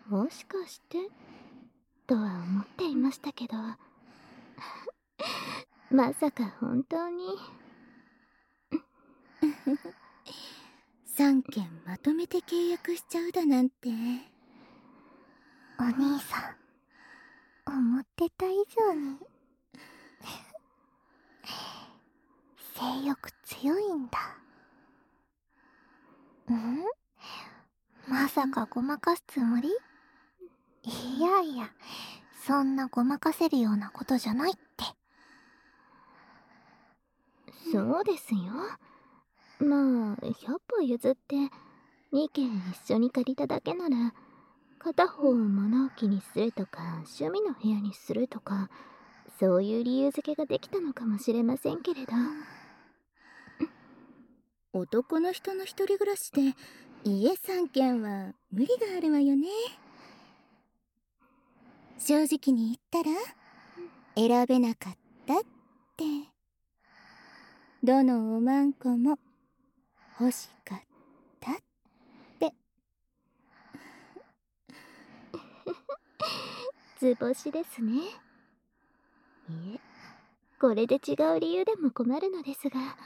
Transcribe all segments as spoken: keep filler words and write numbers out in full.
もしかしてとは思っていましたけどまさか本当にさんけんまとめて契約しちゃうだなんて。 お兄さん、思ってた以上に性欲強いんだ。ん？まさかごまかすつもり？いやいや、そんなごまかせるようなことじゃないって。 そうですよ。まあひゃっぽ譲ってにけん一緒に借りただけなら、片方を物置にするとか趣味の部屋にするとか、そういう理由付けができたのかもしれませんけれど、 男の人の一人暮らしで家さんけんは無理があるわよね。正直に言ったら選べなかったって。どのおまんこも欲しかったって。 図星ですね。いえ、これで違う理由でも困るのですが。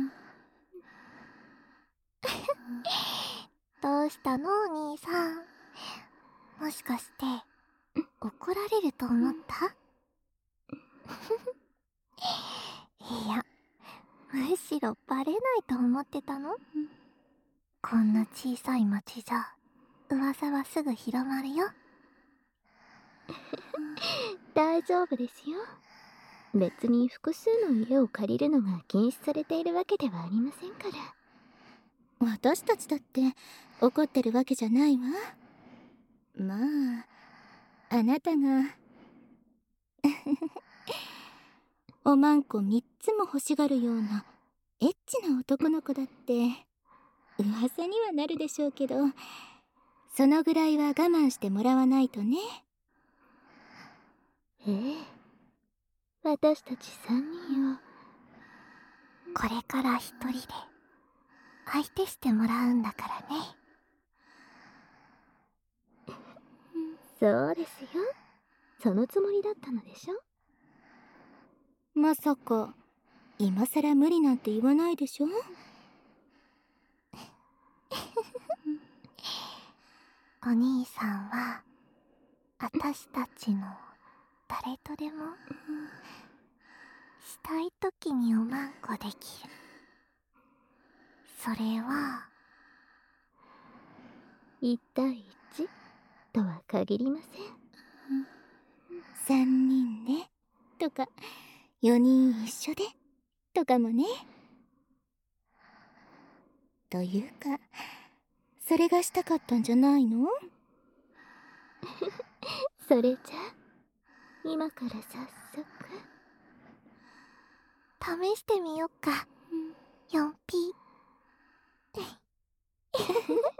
どうしたのお兄さん。もしかして怒られると思った？いや、むしろバレないと思ってたの？こんな小さい町じゃ噂はすぐ広まるよ。 大丈夫ですよ。別に複数の家を借りるのが禁止されているわけではありませんから。 私たちだって怒ってるわけじゃないわ。まああなたがおまんこみっつも欲しがるようなエッチな男の子だって噂にはなるでしょうけど、そのぐらいは我慢してもらわないとね。 ええ、私たちさんにんをこれから一人で相手してもらうんだからね。 そうですよ。そのつもりだったのでしょ。 まさか今さら無理なんて言わないでしょ。 お兄さんは私たちの誰とでもしたい時におまんこできる。それはいちたいいちとは限りません。 さんにんでとかよにん一緒でとかもね。というかそれがしたかったんじゃないの？ それじゃ今から早速試してみよっか。よんピー